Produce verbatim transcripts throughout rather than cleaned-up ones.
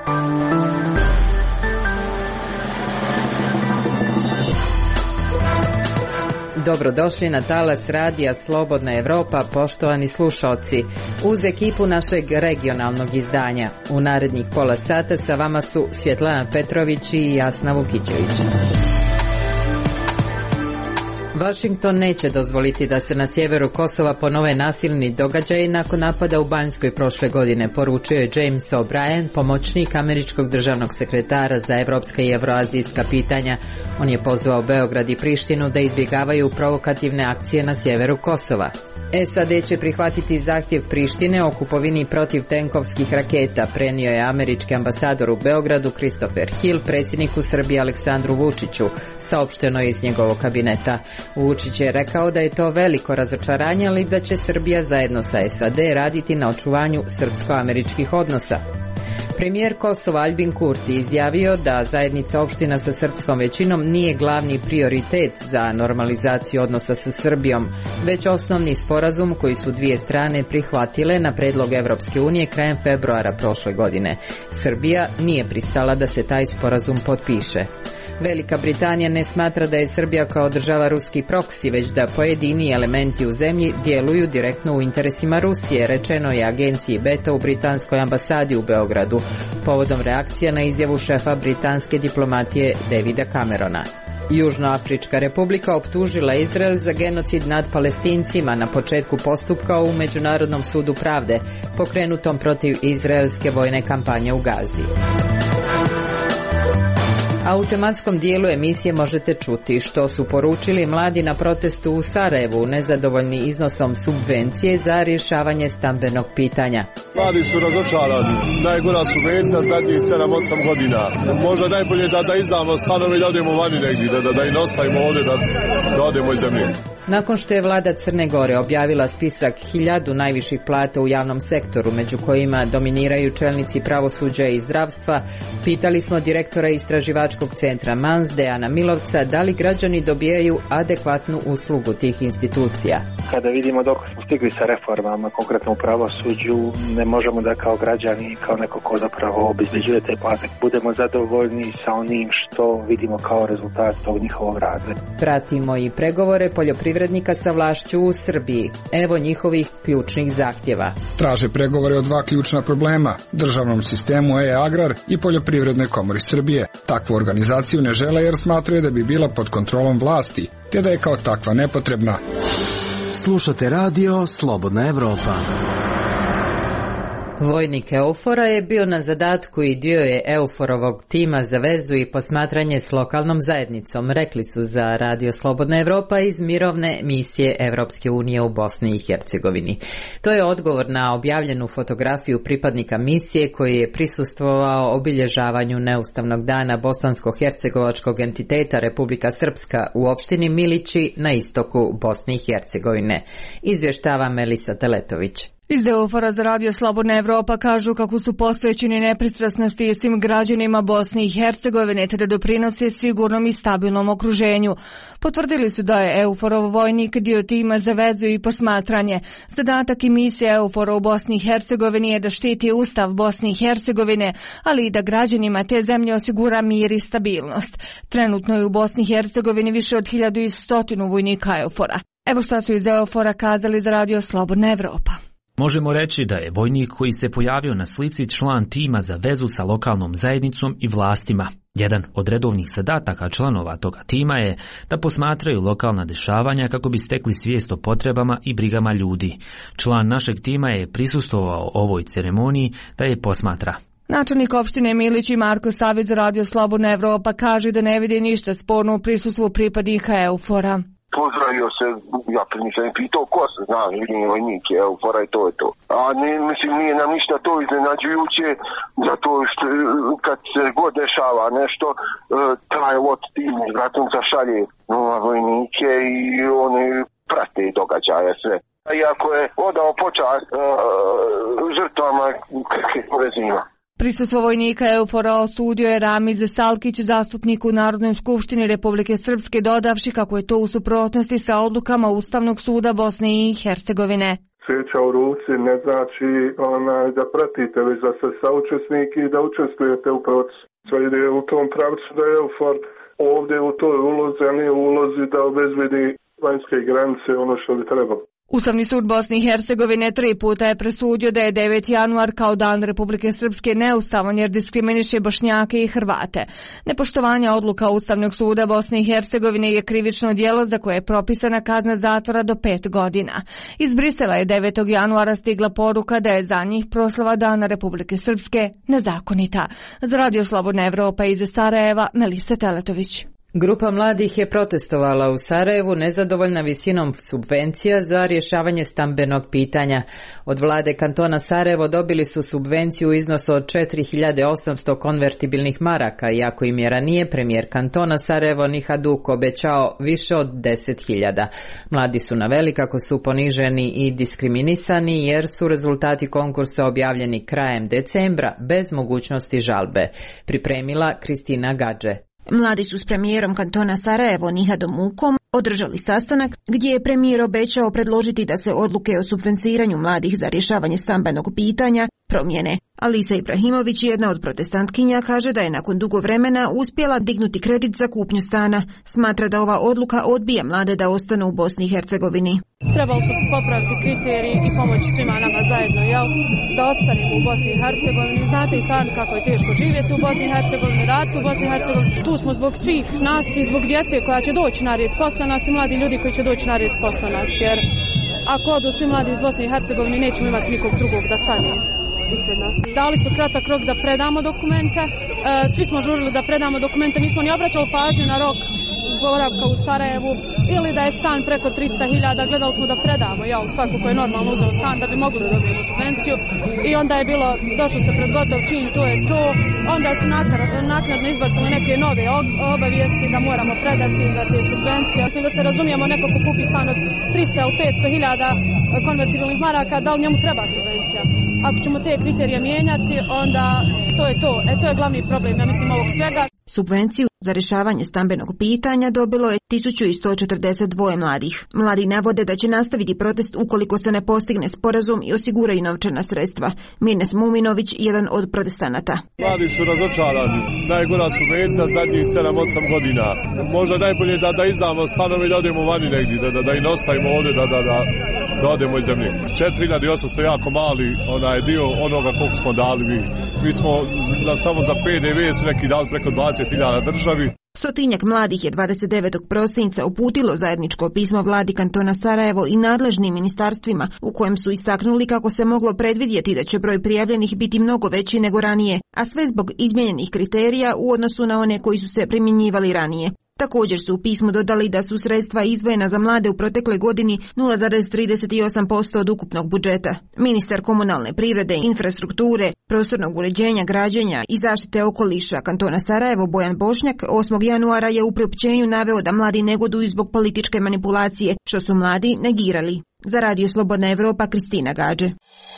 Dobrodošli na talas radija Slobodna Evropa, poštovani slušalci, uz ekipu našeg regionalnog izdanja. U narednih pola sata sa vama su Svjetlana Petrović i Jasna Vukićević. Washington neće dozvoliti da se na sjeveru Kosova ponove nasilni događaji nakon napada u Banjskoj prošle godine, poručio je James O'Brien, pomoćnik američkog državnog sekretara za evropska i evroazijska pitanja. On je pozvao Beograd i Prištinu da izbjegavaju provokativne akcije na sjeveru Kosova. S A D će prihvatiti zahtjev Prištine o kupovini protivtenkovskih raketa, prenio je američki ambasador u Beogradu Christopher Hill predsjedniku Srbije Aleksandru Vučiću, saopšteno je iz njegovog kabineta. Vučić je rekao da je to veliko razočaranje, ali da će Srbija zajedno sa S A D raditi na očuvanju srpsko-američkih odnosa. Premijer Kosova Aljbin Kurti izjavio da zajednica opština sa srpskom većinom nije glavni prioritet za normalizaciju odnosa sa Srbijom, već osnovni sporazum koji su dvije strane prihvatile na predlog Evropske unije krajem februara prošle godine. Srbija nije pristala da se taj sporazum potpiše. Velika Britanija ne smatra da je Srbija kao država ruski proksi, već da pojedini elementi u zemlji djeluju direktno u interesima Rusije, rečeno je agenciji Beta u britanskoj ambasadi u Beogradu, povodom reakcija na izjavu šefa britanske diplomatije Davida Camerona. Južnoafrička republika optužila Izrael za genocid nad Palestincima na početku postupka u Međunarodnom sudu pravde, pokrenutom protiv izraelske vojne kampanje u Gazi. A u tematskom dijelu emisije možete čuti što su poručili mladi na protestu u Sarajevu, nezadovoljni iznosom subvencije za rješavanje stambenog pitanja. Mladi su razočarani, najgora subvencija zadnjih sedam osam godina. Možda najbolje da, da izdamo stanove i da odemo vani negdje, da, da, da i ne ostavimo ovdje, da, da odemo iz zemlje. Nakon što je vlada Crne Gore objavila spisak hiljadu najviših plata u javnom sektoru, među kojima dominiraju čelnici pravosuđa i zdravstva, pitali smo direktora istraživačkog centra Mans, Dejana Milovca, da li građani dobijaju adekvatnu uslugu tih institucija. Kada vidimo dok smo stigli sa reformama, konkretno u pravosuđu, ne možemo da kao građani, kao neko ko zapravo obezbeđuje te plate, budemo zadovoljni sa onim što vidimo kao rezultat tog njihovog rada. Pratimo i pregovore poljoprivrednika sa vlašću u Srbiji. Evo njihovih ključnih zahtjeva. Traže pregovore o dva ključna problema, državnom sistemu e-agrar i poljoprivrednoj komori Srbije. Takvu organizaciju ne žele jer smatraju da bi bila pod kontrolom vlasti, te da je kao takva nepotrebna. Slušate radio Slobodna Evropa. Vojnik Eufora je bio na zadatku i dio je Euforovog tima za vezu i posmatranje s lokalnom zajednicom, rekli su za radio Slobodna Evropa iz mirovne misije Evropske unije u Bosni i Hercegovini. To je odgovor na objavljenu fotografiju pripadnika misije koji je prisustvovao obilježavanju neustavnog dana bosansko-hercegovačkog entiteta Republika Srpska u opštini Milići na istoku Bosne i Hercegovine. Izvještava Melisa Teletović. Iz Eufora za radio Slobodna Evropa kažu kako su posvećeni nepristrasnosti svim građanima Bosne i Hercegovine te da doprinose sigurnom i stabilnom okruženju. Potvrdili su da je Euforov vojnik dio tima za vezu i posmatranje. Zadatak i misija Eufora u Bosni i Hercegovini je da štiti Ustav Bosne i Hercegovine, ali i da građanima te zemlje osigura mir i stabilnost. Trenutno je u Bosni i Hercegovini više od hiljadu i stotinu vojnika Eufora. Evo šta su iz Eufora kazali za radio Slobodna Evropa. Možemo reći da je vojnik koji se pojavio na slici član tima za vezu sa lokalnom zajednicom i vlastima. Jedan od redovnih zadataka članova toga tima je da posmatraju lokalna dešavanja kako bi stekli svijest o potrebama i brigama ljudi. Član našeg tima je prisustvovao ovoj ceremoniji da je posmatra. Načelnik opštine Milići Marko Savić za radio Slobodna Evropa kaže da ne vidi ništa sporno u prisustvu pripadnika Eufora. Pozdravio se, ja nisam pitao ko se zna, vidim vojnik, Eufora i to je to. A ne, mislim, nije nam ništa to iznenađujuće, zato što kad se god dešava nešto, taj od tim izbratunca šalje nova vojnike i oni prate događaje sve. Iako je odao počast uh, žrtvama kakvih povezima. Prisustvo vojnika Eufora osudio je Ramiz Salkić, zastupnik u Narodnoj skupštini Republike Srpske, dodavši kako je to u suprotnosti sa odlukama Ustavnog suda Bosne i Hercegovine. Sveća u ruci ne znači onaj, da pratite, već da ste saučesnik i da učestvujete u procesu. Sve ide u tom pravcu da je EUFOR ovdje u toj ulozi, a nije u ulozi da obezbedi vanjske granice ono što bi trebalo. Ustavni sud Bosne i Hercegovine tri puta je presudio da je deveti januar kao dan Republike Srpske neustavan jer diskriminiše Bošnjake i Hrvate. Nepoštovanje odluka Ustavnog suda Bosne i Hercegovine je krivično djelo za koje je propisana kazna zatvora do pet godina. Iz Brisela je devetog januara stigla poruka da je za njih proslava dana Republike Srpske nezakonita. Za Radio Slobodna Evropa iz Sarajeva, Melisa Teletović. Grupa mladih je protestovala u Sarajevu nezadovoljna visinom subvencija za rješavanje stambenog pitanja. Od vlade kantona Sarajevo dobili su subvenciju u iznosu od četiri hiljade osamsto konvertibilnih maraka, iako im je ranije premijer kantona Sarajevo Nihaduk obećao više od deset hiljada. Mladi su naveli kako su poniženi i diskriminisani jer su rezultati konkursa objavljeni krajem decembra bez mogućnosti žalbe. Pripremila Kristina Gadže. Mladi su s premijerom kantona Sarajevo Nihadom Ukom održali sastanak gdje je premijer obećao predložiti da se odluke o subvenciranju mladih za rješavanje stambenog pitanja promijene. Alisa Ibrahimović, jedna od protestantkinja, kaže da je nakon dugo vremena uspjela dignuti kredit za kupnju stana. Smatra da ova odluka odbija mlade da ostanu u Bosni i Hercegovini. Trebalo su popraviti kriteriji i pomoći svima nama zajedno, jel? Da ostanemo u Bosni i Hercegovini. Znate i stvarno kako je teško živjeti u Bosni i Hercegovini, raditi u Bosni i Hercegovini. Tu smo zbog svih nas i zbog djece koja će doći na red posle nas i mladi ljudi koji će doći na red posle nas, jer ako odu svi mladi iz Bosne i Hercegovine nećemo imati nikog drugog da stane ispred nas. Dali su kratak rok da predamo dokumente, e, svi smo žurili da predamo dokumente, nismo ni obraćali pažnju na rok boravka u Sarajevu ili da je stan preko trista hiljada, gledali smo da predamo, jel, svako ko je normalno uzeo stan da bi mogli da dobijemo subvenciju i onda je bilo, došlo se pred gotov čin, to je to, onda su naknadno izbacili neke nove obavijesti da moramo predati za te subvencije. Mislim da se razumijemo, neko ko kupi stan od trista ili petsto hiljada konvertibilnih maraka, da li njemu treba subvencija? Ako ćemo te kriterije mijenjati, onda to je to. E, to je glavni problem, ja mislim, ovog svega. Subvenciju za rješavanje stambenog pitanja dobilo je tisuću sto četrdeset dva mladih. Mladi navode da će nastaviti protest ukoliko se ne postigne sporazum i osiguraju novčana sredstva. Mirnes Muminović, jedan od protestanata. Mladi su razočarani. Najgora subvencija zadnjih sedam osam godina. Možda najbolje da, da izdamo stanove i da odemo vani negdje, da, da, da i ostavimo ovdje, da, da, da, da odemo iz zemlje. četiri hiljade osamsto jako mali onaj dio onoga koliko smo dali mi. Mi smo za, samo za P D V su neki dali preko dvadeset hiljada državi. Stotinjak mladih je dvadeset devetog prosinca uputilo zajedničko pismo vladi kantona Sarajevo i nadležnim ministarstvima u kojem su istaknuli kako se moglo predvidjeti da će broj prijavljenih biti mnogo veći nego ranije, a sve zbog izmijenjenih kriterija u odnosu na one koji su se primjenjivali ranije. Također su u pismu dodali da su sredstva izdvojena za mlade u protekloj godini nula zarez trideset osam posto od ukupnog budžeta. Ministar komunalne privrede, infrastrukture, prostornog uređenja, građenja i zaštite okoliša kantona Sarajevo Bojan Bošnjak osmog januara je u priopćenju naveo da mladi negoduju zbog političke manipulacije, što su mladi negirali. Za Radio Slobodna Evropa, Kristina Gadže.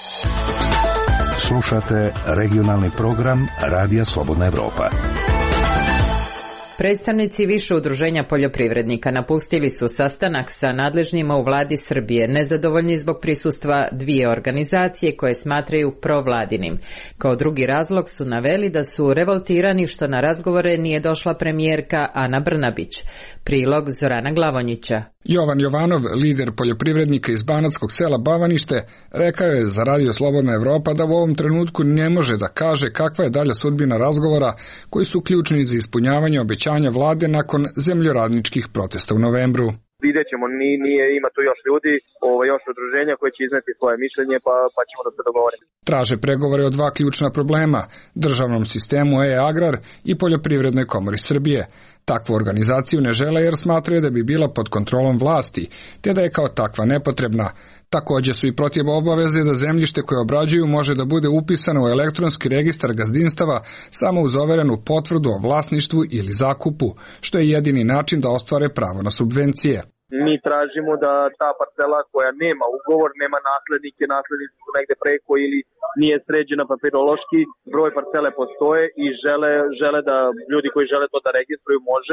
Slušate regionalni program Radija Slobodna Evropa. Predstavnici više udruženja poljoprivrednika napustili su sastanak sa nadležnjima u vladi Srbije, nezadovoljni zbog prisustva dvije organizacije koje smatraju provladinim. Kao drugi razlog su naveli da su revoltirani što na razgovore nije došla premijerka Ana Brnabić. Prilog Zorana Glavonjića. Jovan Jovanov, lider poljoprivrednika iz banatskog sela Bavanište, rekao je za Radio Slobodna Evropa da u ovom trenutku ne može da kaže kakva je dalja sudbina razgovora koji su ključni za ispunjavanje obećanja vlade nakon zemljoradničkih protesta u novembru. Vidjet ćemo, nije, nije, ima tu još ljudi, ovo, još udruženja koje će izneti svoje mišljenje, pa, pa ćemo da se dogovorimo. Traže pregovore o dva ključna problema, državnom sistemu e-agrar i poljoprivrednoj komori Srbije. Takvu organizaciju ne žele jer smatraju da bi bila pod kontrolom vlasti, te da je kao takva nepotrebna. Također su i protiv obaveze da zemljište koje obrađuju može da bude upisano u elektronski registar gazdinstava samo uz overenu potvrdu o vlasništvu ili zakupu, što je jedini način da ostvare pravo na subvencije. Mi tražimo da ta parcela koja nema ugovor, nema naslednike, naslednici su negde preko ili nije sređena papirološki, broj parcele postoje i žele, žele da ljudi koji žele to da registruju može,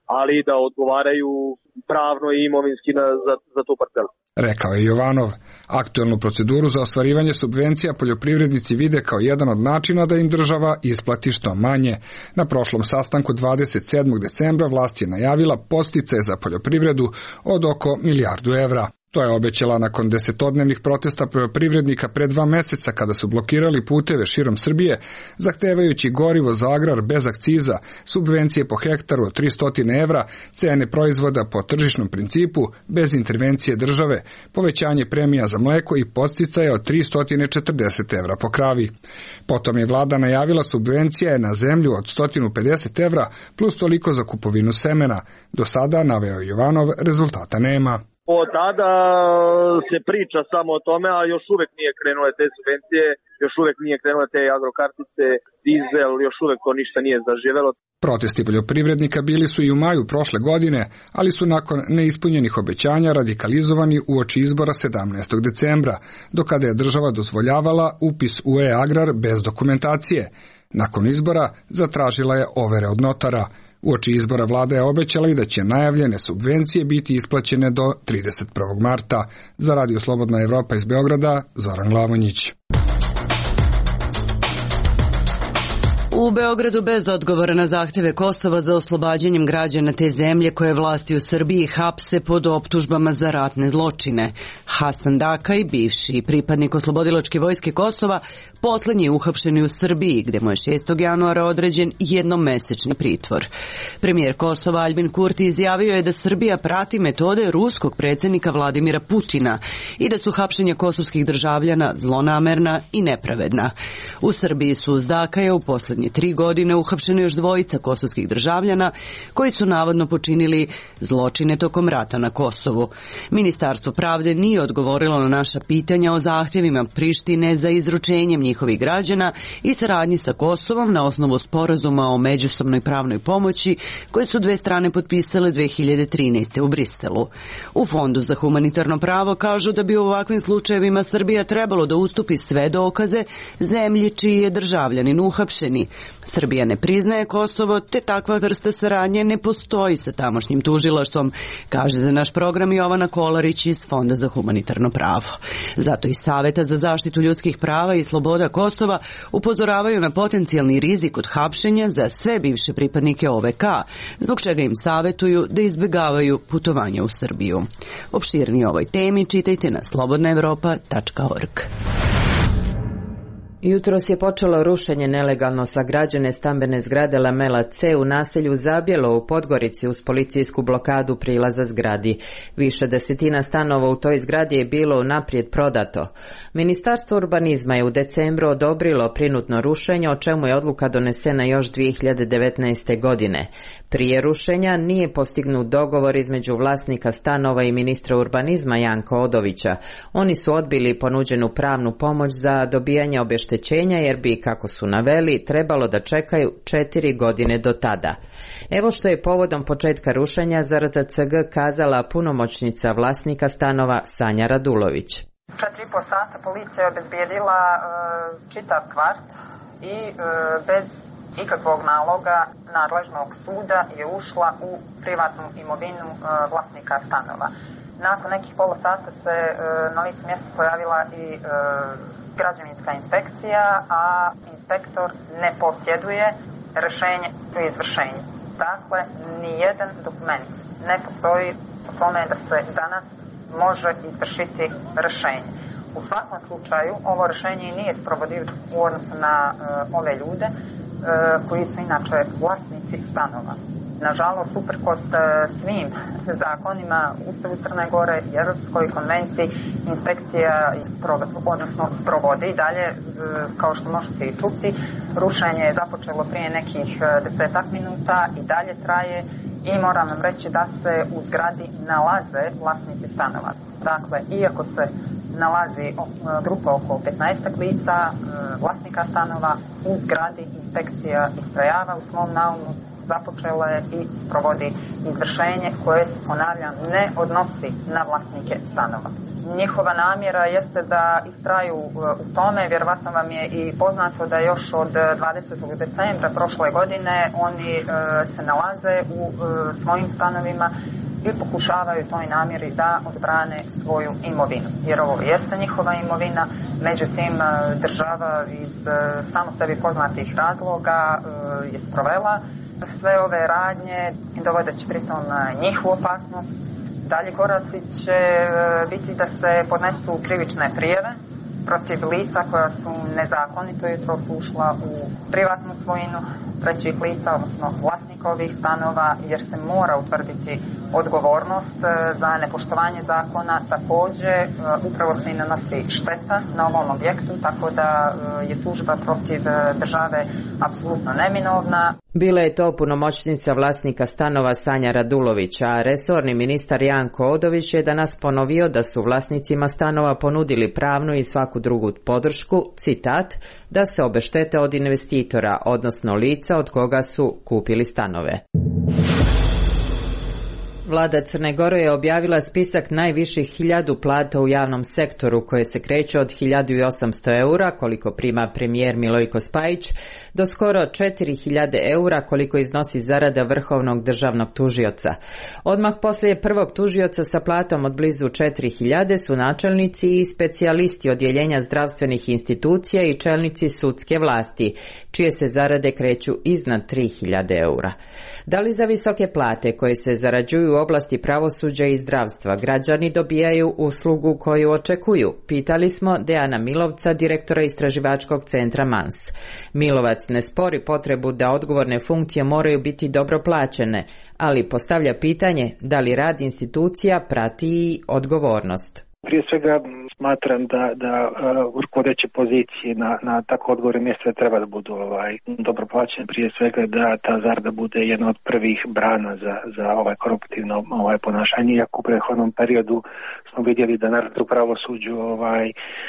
ali da odgovaraju pravno i imovinski na, za, za tu parcelu. Rekao je Jovanov. Aktuelnu proceduru za ostvarivanje subvencija poljoprivrednici vide kao jedan od načina da im država isplati što manje. Na prošlom sastanku dvadeset sedmog decembra vlast je najavila podsticaje za poljoprivredu od oko milijardu evra. To je obećala nakon desetodnevnih protesta poljoprivrednika pre dva meseca kada su blokirali puteve širom Srbije, zahtevajući gorivo za agrar bez akciza, subvencije po hektaru od tristo evra, cene proizvoda po tržišnom principu, bez intervencije države, povećanje premija za mleko i podsticaje od tristo četrdeset evra po kravi. Potom je vlada najavila subvencije na zemlju od sto pedeset evra plus toliko za kupovinu semena. Do sada, naveo Jovanov, rezultata nema. Od tada se priča samo o tome, a još uvek nije krenule te subvencije, još uvek nije krenule te agrokartice, dizel, još uvek to ništa nije zaživelo. Protesti poljoprivrednika bili su i u maju prošle godine, ali su nakon neispunjenih obećanja radikalizovani uoči izbora sedamnaestog decembra, do kada je država dozvoljavala upis u e-agrar bez dokumentacije. Nakon izbora zatražila je overe od notara. Uoči izbora vlada je obećala i da će najavljene subvencije biti isplaćene do trideset prvog marta. Za Radio Slobodna Evropa iz Beograda, Zoran Glavonjić. U Beogradu bez odgovora na zahteve Kosova za oslobađanjem građana te zemlje koje vlasti u Srbiji hapse pod optužbama za ratne zločine. Hasan Dakaj, bivši pripadnik oslobodilačke vojske Kosova, poslednji je uhapšen u Srbiji, gde mu je šestog januara određen jednomesečni pritvor. Premijer Kosova Aljbin Kurti izjavio je da Srbija prati metode ruskog predsjednika Vladimira Putina i da su hapšenja kosovskih državljana zlonamerna i nepravedna. U Srbiji su uz Dakaja u poslednje tri godine uhapšeno još dvojica kosovskih državljana koji su navodno počinili zločine tokom rata na Kosovu. Ministarstvo pravde nije odgovorilo na naša pitanja o zahtjevima Prištine za izručenjem njihovih građana i saradnji sa Kosovom na osnovu sporazuma o međusobnoj pravnoj pomoći koje su dve strane potpisale dve hiljade trinaeste. u Briselu. U Fondu za humanitarno pravo kažu da bi u ovakvim slučajevima Srbija trebalo da ustupi sve dokaze zemlji čiji je državljanin uhapšeni. Srbija ne priznaje Kosovo, te takva vrsta saradnje ne postoji sa tamošnjim tužilaštvom, kaže za naš program Jovana Kolarić iz Fonda za humanitarno pravo. Zato i Saveta za zaštitu ljudskih prava i sloboda Kosova upozoravaju na potencijalni rizik od hapšenja za sve bivše pripadnike O V K, zbog čega im savetuju da izbjegavaju putovanje u Srbiju. Opširnije o ovoj temi čitajte na slobodna evropa tačka org. Jutros je počelo rušenje nelegalno sagrađene stambene zgrade Lamela C u naselju Zabjelo u Podgorici uz policijsku blokadu prilaza zgradi. Više desetina stanova u toj zgradi je bilo unaprijed prodato. Ministarstvo urbanizma je u decembru odobrilo prinudno rušenje, o čemu je odluka donesena još dvije hiljade devetnaeste. godine. Prije rušenja nije postignut dogovor između vlasnika stanova i ministra urbanizma Janka Odovića. Oni su odbili ponuđenu pravnu pomoć za dobijanje obeštećenja jer bi, kako su naveli, trebalo da čekaju četiri godine do tada. Evo što je povodom početka rušenja za R T C G kazala punomoćnica vlasnika stanova Sanja Radulović. Četiri i po sata policija je obezbijedila e, čitav kvart i e, bez ikakvog naloga nadležnog suda je ušla u privatnu imovinu e, vlasnika stanova. Nakon nekih pola sata se e, na licu mjesta pojavila i e, građevinska inspekcija, a inspektor ne posjeduje rješenje o izvršenju. Dakle, nijedan dokument ne postoji o tome da se danas može izvršiti rješenje. U svakom slučaju, ovo rješenje nije sprovodivo u odnosu na e, ove ljude e, koji su inače vlasnici stanova. Nažalost, uprkos svim zakonima, Ustavu Crne Gore i Europskoj konvenciji, inspekcija odnosno sprovode i dalje, kao što možete i čuti, rušenje je započelo prije nekih desetak minuta i dalje traje i moram vam reći da se u zgradi nalaze vlasnici stanova. Dakle, iako se nalazi grupa oko petnaest lica, vlasnika stanova, u zgradi inspekcija istrajava u svom naumu započela je i sprovodi izvršenje koje se, ponavljam, ne odnosi na vlasnike stanova. Njihova namjera jeste da istraju u tome, vjerovatno vam je i poznato da još od dvadesetog decembra prošle godine oni e, se nalaze u e, svojim stanovima i pokušavaju toj namjeri da odbrane svoju imovinu. Jer ovo jeste njihova imovina, međutim država iz samo sebi poznatih razloga je sprovela sve ove radnje, dovodeći pritom njih u opasnost. Dalji koraci će biti da se podnesu krivične prijave protiv lica koja su nezakonito jutros ušla u privatnu svojinu trećih lica, odnosno vlasnika ovih stanova, jer se mora utvrditi odgovornost za nepoštovanje zakona. Također, upravo se i nanosi šteta na ovom objektu, tako da je tužba protiv države apsolutno neminovna. Bila je to punomoćnica vlasnika stanova Sanja Radulović, a resorni ministar Janko Odović je danas ponovio da su vlasnicima stanova ponudili pravnu i svaku drugu podršku, citat, da se obeštete od investitora, odnosno lica od koga su kupili stanove. Vlada Crne Gore je objavila spisak najviših hiljadu plata u javnom sektoru koje se kreću od hiljadu osamsto eura koliko prima premijer Milojko Spajić do skoro četiri hiljade eura koliko iznosi zarada vrhovnog državnog tužioca. Odmah poslije prvog tužioca sa platom od blizu četiri hiljade su načelnici i specijalisti odjeljenja zdravstvenih institucija i čelnici sudske vlasti, čije se zarade kreću iznad tri hiljade eura. Da li za visoke plate koje se zarađuju u oblasti pravosuđa i zdravstva građani dobijaju uslugu koju očekuju? Pitali smo Dejana Milovca, direktora istraživačkog centra Mans. Milovac ne spori potrebu da odgovorne funkcije moraju biti dobro plaćene, ali postavlja pitanje da li rad institucija prati i odgovornost. Prije svega smatram da, da uh, rukovodeće pozicije na, na tako odgovorne mjesta treba da budu ovaj, dobro plaćene. Prije svega da ta zarada bude jedna od prvih brana za, za ovaj koruptivno ovaj, ponašanje. Iako u prethodnom periodu smo vidjeli da narod u pravosuđu ovaj,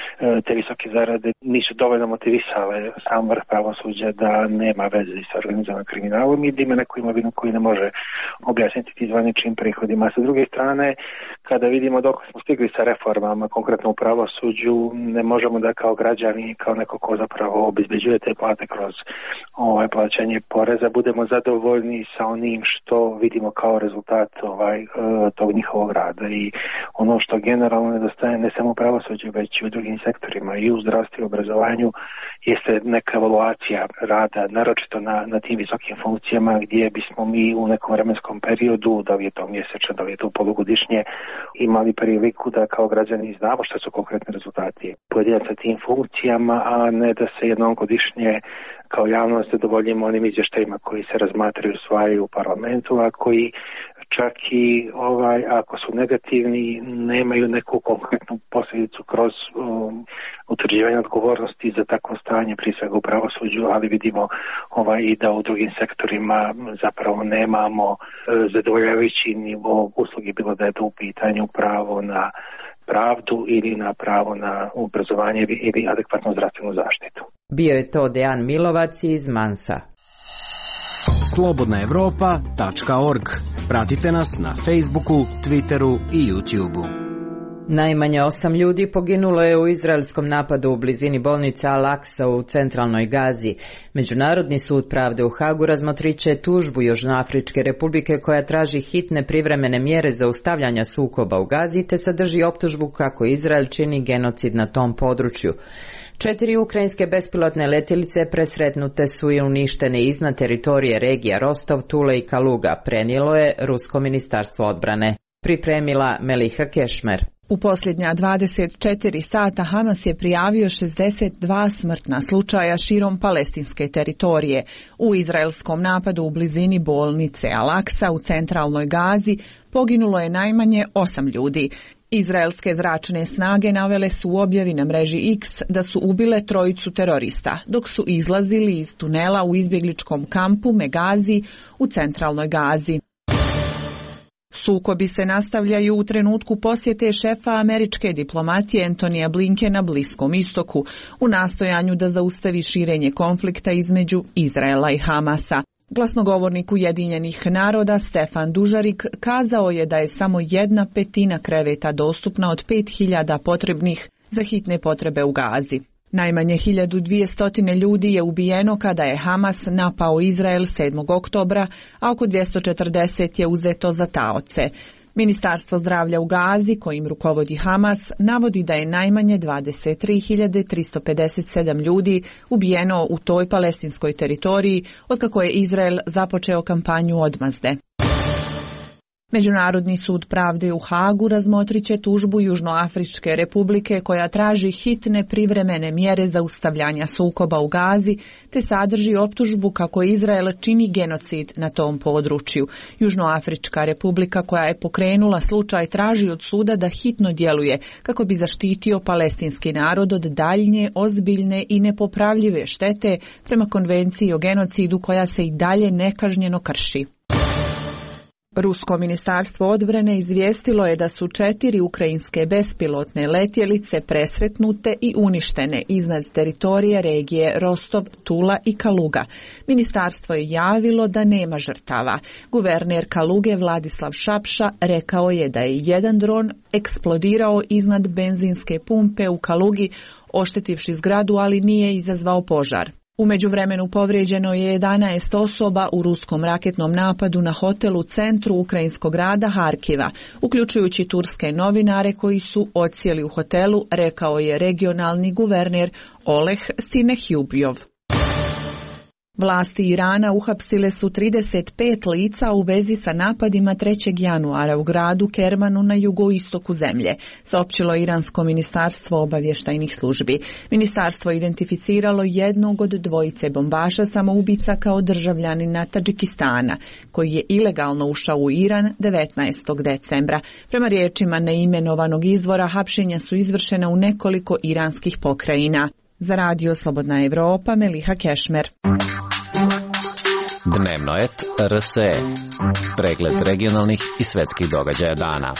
te visoke zarade nisu dovoljno motivisale sam vrh pravosuđa da nema veze sa organizovanim kriminalom i da ima neku imovinu koju ne može objasniti ti zvaničnim prihodima. A sa druge strane, kada vidimo dok smo stigli sa reformama, konkretno u pravosuđu, ne možemo da kao građani, kao neko ko zapravo obezbeđuje te plate kroz ovaj, plaćanje poreza, budemo zadovoljni sa onim što vidimo kao rezultat ovaj, tog njihovog rada. I ono što generalno nedostaje ne samo u pravosuđu, već i u drugim sektorima, i u zdravstvu i obrazovanju, jeste neka evaluacija rada, naročito na, na tim visokim funkcijama gdje bismo mi u nekom vremenskom periodu, da li je to mjesečno, da li je to polugodišnje, imali priliku da kao građani znamo što su konkretni rezultati pojedinaca tim funkcijama, a ne da se jednom godišnje kao javnost zadovoljimo onim izvještajima koji se razmatraju, usvajaju u parlamentu, a koji čak i ovaj, ako su negativni, nemaju neku konkretnu posljedicu kroz um, utvrđivanje odgovornosti za takvo stanje, prije svega u pravosuđu, ali vidimo ovaj, i da u drugim sektorima zapravo nemamo uh, zadovoljavajući nivo usluge, bilo da je to u pitanju pravo na pravdu ili na pravo na obrazovanje ili adekvatnu zdravstvenu zaštitu. Bio je to Dejan Milovac iz Mansa. slobodna europa tačka org. Pratite nas na Facebooku, Twitteru i YouTubeu. Najmanje osam ljudi poginulo je u izraelskom napadu u blizini bolnice Al-Aqsa u centralnoj Gazi. Međunarodni sud pravde u Hagu razmotrit će tužbu Južnoafričke republike koja traži hitne privremene mjere zaustavljanja sukoba u Gazi te sadrži optužbu kako Izrael čini genocid na tom području. Četiri ukrajinske bespilotne letjelice presretnute su i uništene iznad teritorije regija Rostov, Tule i Kaluga, prenijelo je Rusko ministarstvo odbrane. Pripremila Meliha Kešmer. U posljednja dvadeset četiri sata Hamas je prijavio šezdeset dva smrtna slučaja širom palestinske teritorije. U izraelskom napadu u blizini bolnice Al-Aqsa u centralnoj Gazi poginulo je najmanje osam ljudi. Izraelske zračne snage navele su u objavi na mreži X da su ubile trojicu terorista, dok su izlazili iz tunela u izbjegličkom kampu Megazi u centralnoj Gazi. Sukobi se nastavljaju u trenutku posjete šefa američke diplomatije Antonija Blinkena Bliskom istoku u nastojanju da zaustavi širenje konflikta između Izraela i Hamasa. Glasnogovornik Ujedinjenih naroda Stefan Dužarik kazao je da je samo jedna petina kreveta dostupna od pet hiljada potrebnih za hitne potrebe u Gazi. Najmanje hiljadu dvjesto ljudi je ubijeno kada je Hamas napao Izrael sedmog oktobra, a oko dvjesto četrdeset je uzeto za taoce. Ministarstvo zdravlja u Gazi, kojim rukovodi Hamas, navodi da je najmanje dvadeset tri hiljade tristo pedeset sedam ljudi ubijeno u toj palestinskoj teritoriji otkako je Izrael započeo kampanju odmazde. Međunarodni sud pravde u Hagu razmotrit će tužbu Južnoafričke republike koja traži hitne privremene mjere zaustavljanja sukoba u Gazi te sadrži optužbu kako Izrael čini genocid na tom području. Južnoafrička republika koja je pokrenula slučaj traži od suda da hitno djeluje kako bi zaštitio palestinski narod od daljnje, ozbiljne i nepopravljive štete prema konvenciji o genocidu koja se i dalje nekažnjeno krši. Rusko ministarstvo odbrane izvijestilo je da su četiri ukrajinske bespilotne letjelice presretnute i uništene iznad teritorija regije Rostov, Tula i Kaluga. Ministarstvo je javilo da nema žrtava. Guverner Kaluge Vladislav Šapša rekao je da je jedan dron eksplodirao iznad benzinske pumpe u Kalugi, oštetivši zgradu, ali nije izazvao požar. U međuvremenu povrijeđeno je jedanaest osoba u ruskom raketnom napadu na hotel u centru ukrajinskog grada Harkiva, uključujući turske novinare koji su odsjeli u hotelu, rekao je regionalni guverner Oleh Sinehjubjov. Vlasti Irana uhapsile su trideset pet lica u vezi sa napadima trećeg januara u gradu Kermanu na jugoistoku zemlje, saopćilo Iransko ministarstvo obavještajnih službi. Ministarstvo je identificiralo jednog od dvojice bombaša samoubica kao državljanina Tadžikistana, koji je ilegalno ušao u Iran devetnaestog decembra. Prema riječima neimenovanog izvora, hapšenja su izvršena u nekoliko iranskih pokrajina. Za radio Slobodna Evropa, Meliha Kešmer. Dnevno et R S E. Pregled regionalnih i svetskih događaja dana.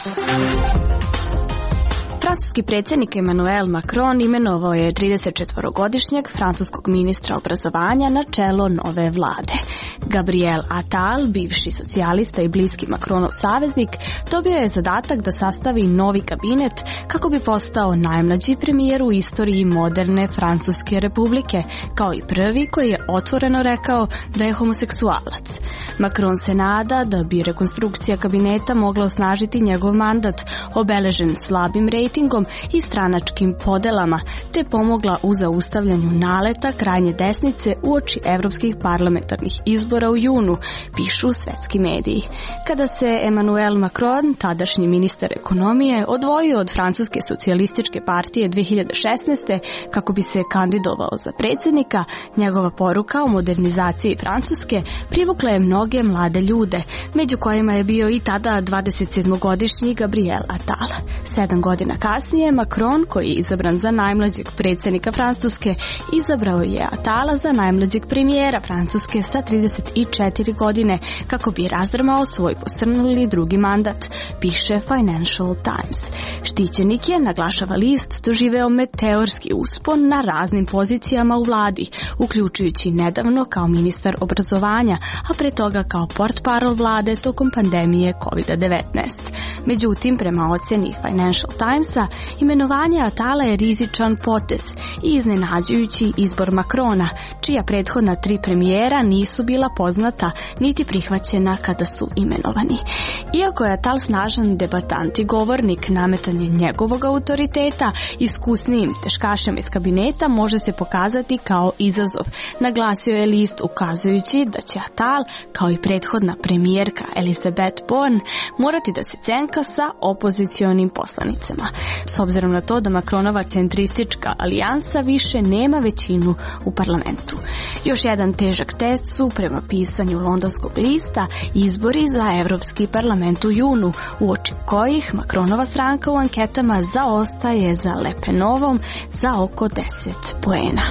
Francuski predsjednik Emmanuel Macron imenovao je tridesetčetvorogodišnjeg francuskog ministra obrazovanja na čelo nove vlade. Gabriel Attal, bivši socijalista i bliski Macronov saveznik, dobio je zadatak da sastavi novi kabinet kako bi postao najmlađi premijer u istoriji moderne Francuske republike, kao i prvi koji je otvoreno rekao da je homoseksualac. Macron se nada da bi rekonstrukcija kabineta mogla osnažiti njegov mandat, obeležen slabim rejtingom i stranačkim podelama, te pomogla u zaustavljanju naleta krajnje desnice uoči evropskih parlamentarnih izbora u junu, pišu svetski mediji. Kada se Emmanuel Macron, tadašnji ministar ekonomije, odvojio od Francuske socijalističke partije dve hiljade šesnaeste. kako bi se kandidovao za predsjednika, njegova poruka o modernizaciji Francuske privukla je mnoge mlade ljude, među kojima je bio i tada dvadesetsedmogodišnji Gabriel Attal. Sedam godina kasnije, Macron, koji je izabran za najmlađeg predsjednika Francuske, izabrao je Attala za najmlađeg premijera Francuske sa trideset četiri godine, kako bi razdrmao svoj posrnuli drugi mandat, piše Financial Times. Štićenik je, naglašava list, doživeo meteorski uspon na raznim pozicijama u vladi, uključujući nedavno kao ministar obrazovanja, a pre toga kao portparol vlade tokom pandemije kovid devetnaest. Međutim, prema ocjeni Financial Timesa, imenovanje Attala je rizičan potez i iznenađujući izbor Macrona, čija prethodna tri premijera nisu bila poznata niti prihvaćena kada su imenovani. Iako je Attal snažan debatant i govornik, nametanje njegovog autoriteta iskusnijim teškašem iz kabineta može se pokazati kao izazov, naglasio je list, ukazujući da će Attal, kao i prethodna premijerka Elisabeth Borne, morati da se cenka sa opozicionim poslanicama. S obzirom na to da Macronova centristička alijansa više nema većinu u parlamentu. Još jedan težak test su, prema pisanju londonskog lista, izbori za Evropski parlament u junu, uoči kojih Macronova stranka u anketama zaostaje za Le Penovom za oko deset poena.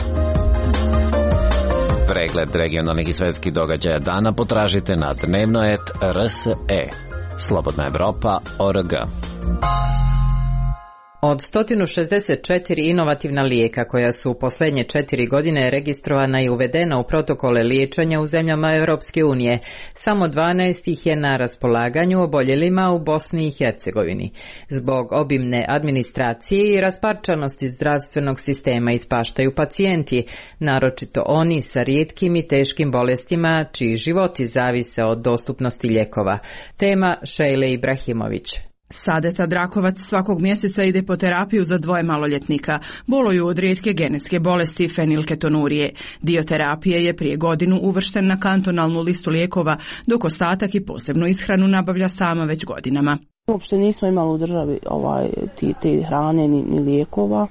Pregled regionalnih i svetskih događaja dana potražite na dnevno et R S E. Slobodna Evropa, O R G. Od sto šezdeset četiri inovativna lijeka koja su u posljednje četiri godine registrovana i uvedena u protokole liječenja u zemljama Europske unije, samo dvanaest ih je na raspolaganju oboljelima u Bosni i Hercegovini. Zbog obimne administracije i rasparčanosti zdravstvenog sistema ispaštaju pacijenti, naročito oni sa rijetkim i teškim bolestima čiji životi zavise od dostupnosti lijekova. Tema Šejle Ibrahimović. Sadeta Drakovac svakog mjeseca ide po terapiju za dvoje maloljetnika. Boluju od rijetke genetske bolesti fenilketonurije. Dio terapije je prije godinu uvršten na kantonalnu listu lijekova, dok ostatak i posebnu ishranu nabavlja sama već godinama. Uopšte nismo imali u državi ovaj, ti, te hrane ni, ni lijekova.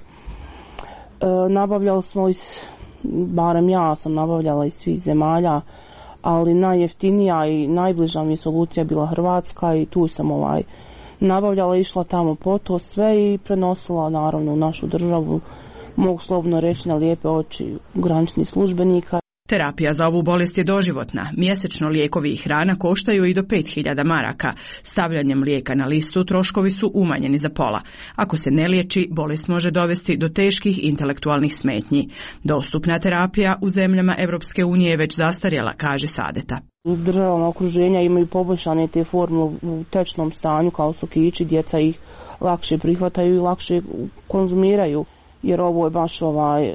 E, nabavljali smo iz, barem ja sam nabavljala iz svih zemalja, ali najjeftinija i najbliža mi solucija bila Hrvatska i tu sam ovaj nabavljala, išla tamo po to sve i prenosila naravno u našu državu, mogu slobodno reći na lijepe oči graničnih službenika. Terapija za ovu bolest je doživotna. Mjesečno lijekovi i hrana koštaju i do pet hiljada maraka. Stavljanjem lijeka na listu troškovi su umanjeni za pola. Ako se ne liječi, bolest može dovesti do teških intelektualnih smetnji. Dostupna terapija u zemljama Europske unije je već zastarjela, kaže Sadeta. U državama okruženja imaju poboljšane te forme u tečnom stanju kao sokići, djeca ih lakše prihvataju i lakše konzumiraju. Jer ovo je baš ovaj,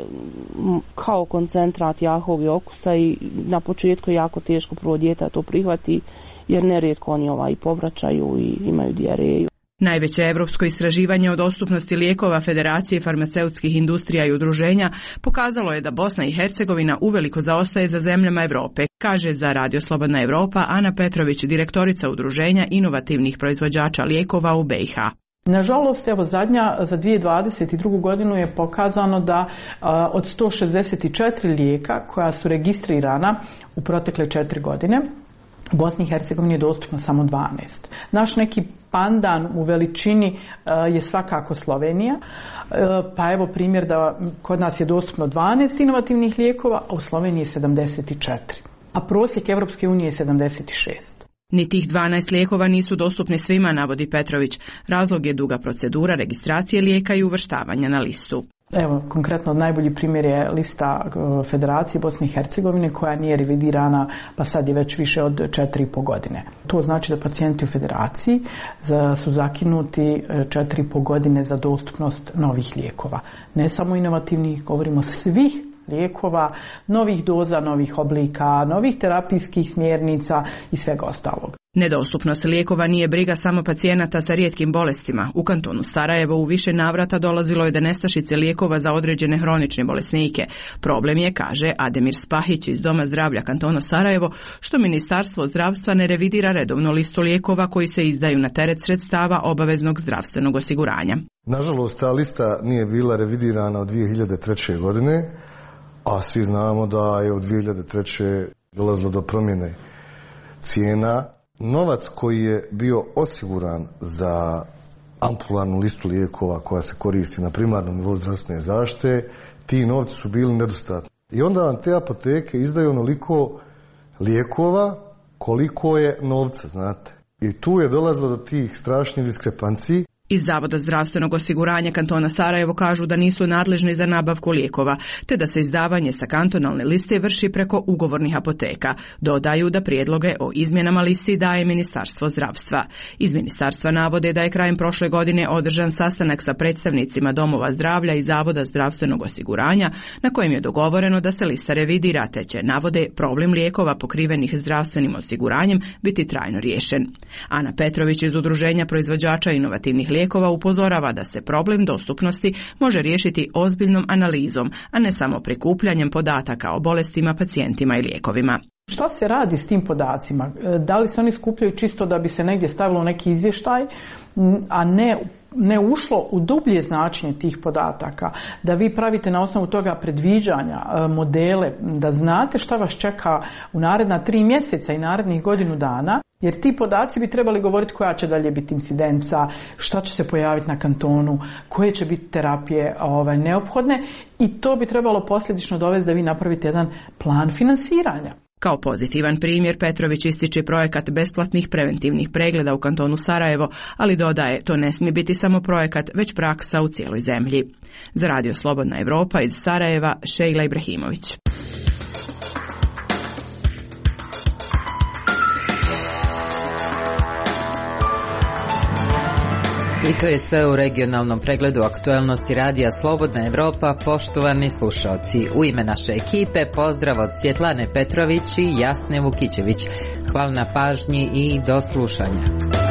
kao koncentrat jakog okusa i na početku je jako teško prvo dijete to prihvati, jer nerijetko oni ovaj povraćaju i imaju dijareju. Najveće europsko istraživanje o dostupnosti lijekova Federacije farmaceutskih industrija i udruženja pokazalo je da Bosna i Hercegovina uveliko zaostaje za zemljama Europe, kaže za Radio Slobodna Evropa Ana Petrović, direktorica udruženja inovativnih proizvođača lijekova u B i H. Nažalost, evo zadnja za dvije tisuće dvadeset drugu. godinu je pokazano da a, od sto šezdeset četiri lijeka koja su registrirana u protekle četiri godine, u Bosni i Hercegovini je dostupno samo dvanaest. Naš neki pandan u veličini a, je svakako Slovenija, a, pa evo primjer da kod nas je dostupno dvanaest inovativnih lijekova, a u Sloveniji je sedamdeset četiri, a prosjek Europske unije je sedamdeset šest. Ni tih dvanaest lijekova nisu dostupni svima, navodi Petrović. Razlog je duga procedura registracije lijeka i uvrštavanja na listu. Evo, konkretno najbolji primjer je lista Federacije Bosne i Hercegovine koja nije revidirana, pa sad je već više od četiri i po godine. To znači da pacijenti u Federaciji su zakinuti četiri i po godine za dostupnost novih lijekova. Ne samo inovativnih, govorimo svih lijekova, novih doza, novih oblika, novih terapijskih smjernica i svega ostalog. Nedostupnost lijekova nije briga samo pacijenata sa rijetkim bolestima. U kantonu Sarajevo u više navrata dolazilo je do nestašice lijekova za određene hronične bolesnike. Problem je, kaže Ademir Spahić iz Doma zdravlja kantona Sarajevo, što Ministarstvo zdravstva ne revidira redovno listu lijekova koji se izdaju na teret sredstava obaveznog zdravstvenog osiguranja. Nažalost, ta lista nije bila revidirana od dvije hiljade treće. godine, a svi znamo da je od dvije hiljade treće. dolazilo do promjene cijena. Novac koji je bio osiguran za ampularnu listu lijekova koja se koristi na primarnom nivou zdravstvene zaštite, ti novci su bili nedostatni. I onda vam te apoteke izdaju onoliko lijekova koliko je novca, znate. I tu je dolazilo do tih strašnih diskrepanciji. Iz Zavoda zdravstvenog osiguranja kantona Sarajevo kažu da nisu nadležni za nabavku lijekova, te da se izdavanje sa kantonalne liste vrši preko ugovornih apoteka. Dodaju da prijedloge o izmjenama listi daje Ministarstvo zdravstva. Iz ministarstva navode da je krajem prošle godine održan sastanak sa predstavnicima domova zdravlja i Zavoda zdravstvenog osiguranja, na kojem je dogovoreno da se lista revidira, te će, navode, problem lijekova pokrivenih zdravstvenim osiguranjem biti trajno riješen. Ana Petrović iz Udruženja proizvođača inovativnih lijekova upozorava da se problem dostupnosti može riješiti ozbiljnom analizom, a ne samo prikupljanjem podataka o bolestima, pacijentima i lijekovima. Šta se radi s tim podacima? Da li se oni skupljaju čisto da bi se negdje stavilo u neki izvještaj, a ne ne ušlo u dublje značenje tih podataka, da vi pravite na osnovu toga predviđanja, modele, da znate šta vas čeka u naredna tri mjeseca i narednih godinu dana, jer ti podaci bi trebali govoriti koja će dalje biti incidenca, šta će se pojaviti na kantonu, koje će biti terapije ovaj, neophodne, i to bi trebalo posljedično dovesti da vi napravite jedan plan finansiranja. Kao pozitivan primjer Petrović ističe projekat besplatnih preventivnih pregleda u kantonu Sarajevo, ali dodaje, to ne smije biti samo projekat, već praksa u cijeloj zemlji. Za Radio Slobodna Evropa iz Sarajeva, Šejla Ibrahimović. I to je sve u regionalnom pregledu aktualnosti Radija Slobodna Evropa. Poštovani slušalci, u ime naše ekipe pozdrav od Svjetlane Petrović i Jasne Vukićević. Hvala na pažnji i do slušanja.